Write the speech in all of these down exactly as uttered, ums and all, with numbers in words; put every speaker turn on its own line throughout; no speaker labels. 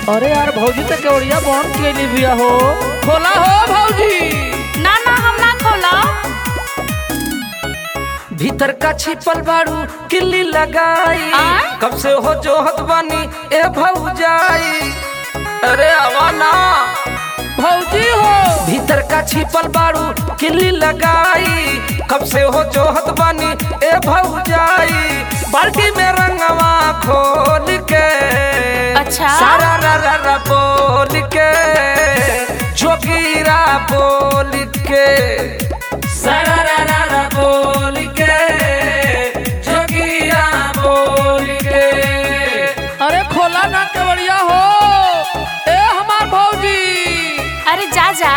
अरे यार भौजी तो केवड़िया बंद के बिया हो। खोला हो भौजी।
ना ना हम ना खोला।
भीतर का छिपल बारू किल्ली लगाई, कब से हो जोहत बानी ए भौजाई। अरे आवा ना भौजी हो। भीतर का छिपल बारू किल्ली लगाई, कब से हो जोहत बानी ए भौजाई। बाल्टी में रंगवा खोल के
अच्छा
सारा रा रा रा बोल के जोगीरा बोल के सारा रा रा रा बोल के जोगीरा बोल के। अरे खोला ना केवड़िया हो ए हमार भौजी।
अरे जा जा।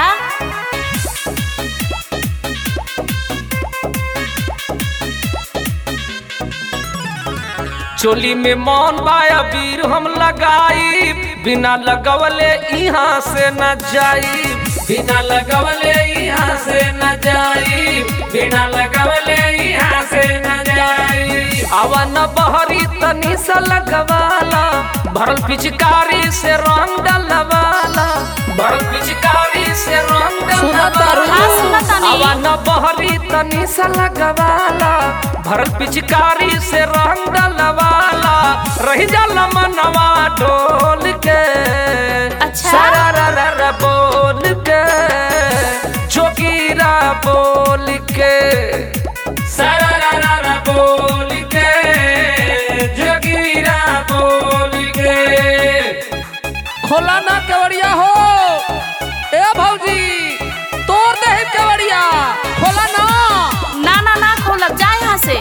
चोली में मौन बाया बीर हम लगाई, बिना लगवले यहाँ से न जाई। बिना लगवले यहाँ से न जाई, बिना लगवले यहाँ से न जाई। आवा न बहरी तनी सा लगवाला, भरल पिचकारी से रंग डलवाला। भरल पिचकारी से रंग डलवाला। आवा न बहरी तनी सा लगवाला, भरल पिचकारी से रंग डलवाला। रही जाला मनवा ढोल के
अच्छा
सारा रा रा रा बोल के जोगीरा बोल के सारा रा रा रा बोल के जोगीरा बोल के। खोला ना केवड़िया हो ए भौजी, तोड़ दे केवड़िया। खोला ना
ना ना ना खोला, जा यहाँ से।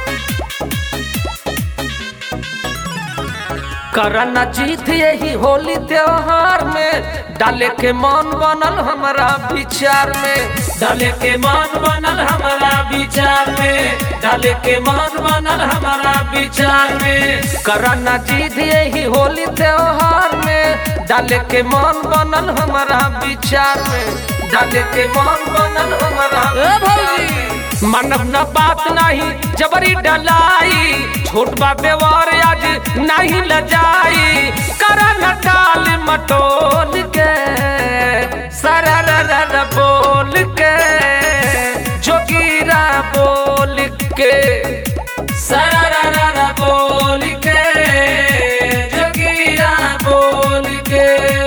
करना जीत यही होली त्योहार में, डाले के मन बनल हमारा विचार में। डाले के मन बनल हमारा विचार में, डाले के मन बनल हमारा विचार में। करना जीत यही होली त्योहार में, डाले के मन बनल हमारा विचार में। डाले के मन बनल हमारा मानव न बात नहीं जबरी डलाई, छोट बा व्यवहार आज नहीं लजाई। करा न टाल मटोल के सारा रा रा रा बोल के जोगीरा बोल के सारा रा रा रा बोल के जोगीरा बोल के।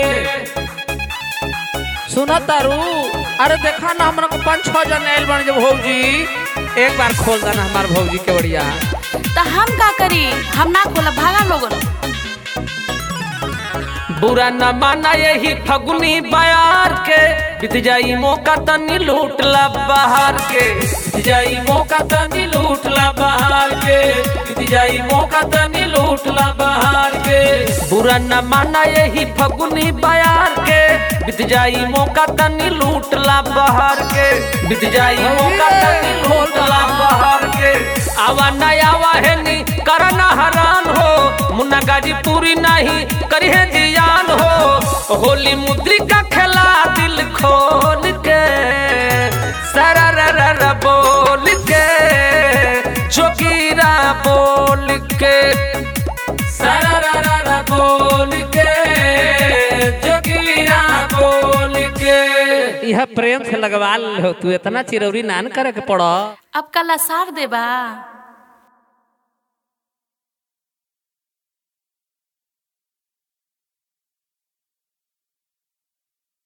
सुना तारू। अरे देखा ना हमरा को पाँच छह जन आयल बन जब भौजी, एक बार खोल देना हमार भौजी के बढ़िया।
तो हम का करी, हम ना खोला, भागा लोगन।
बुरा न माना यही फगुनी बयार के, बीत जाई मौका तनी लूटला बाहर के। बीत जाई मौका तनी लूटला बाहर के, बीत जाई मौका तनी लूटला बाहर के। बुरा न माना यही फगुनी बयार के, बीत जाई मौका तनी लूटला बाहर के। बीत जाई मौका तनी लूटला बाहर के। आवा न आवा है नी करना हरान हो, मुन्ना गाजीपुरी नहीं करी है जियान हो। होली मुद्रिका खेला दिल खोल के सारा रा रा रा बोल के जोगीरा बोल के सारा रा रा रा बोल के जोगीरा बोल के। यह प्रेम से लगवा लो, तू इतना चिरौरी नान करे के पड़ो।
अब कल सार देबा।